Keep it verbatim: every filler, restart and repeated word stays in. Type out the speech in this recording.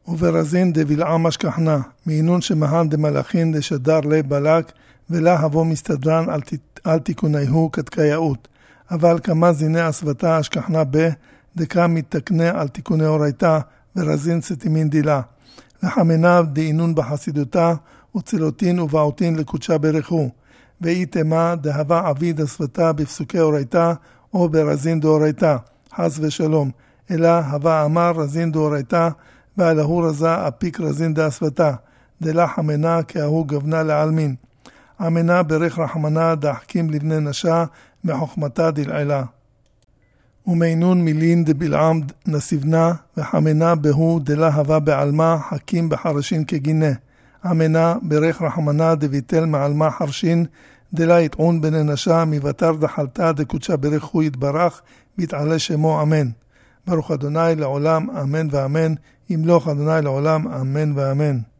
וברזין דבלעם אשכחנה, מעינון שמהן דמלאכין דשדר לב בלק, ולה הבוא מסתדרן על, על תיקוניהו כתקייאות. אבל כמה זיני אסוותה אשכחנה ב, דקה מתקנה על תיקוני אורייתה, ורזין סתימין דילה. וחמניו דעינון בחסידותה, וצלותין ובעותין לקודשה ברכו. ואי תמה דהבה עביד אסוותה בפסוקי אורייתה, או ברזין דאורייתה, חס ושלום. אלא הווה אמר רזין דאורייתה, ועלהו רזה אפיק רזין דאסוותה. דלה חמנה כאהו גבנה לעלמין. עמנה ברך רחמנה דחכים לבני נשה, מחוכמתה דלעילה. ומינון מילין דבלעם נסיבנה, וחמנה בהו דלה הווה בעלמה, חכים בחרשין כגינה. עמנה ברך רחמנה דביטל מעלמה חרשין, דלה יטעון בני נשה, מבטר דחלתה דקודשה ברכו יתברך, ויתעלה שמו אמן. ברוך אדוני לעולם, אמן ואמן. ימלוך אדוני לעולם, אמן ואמן.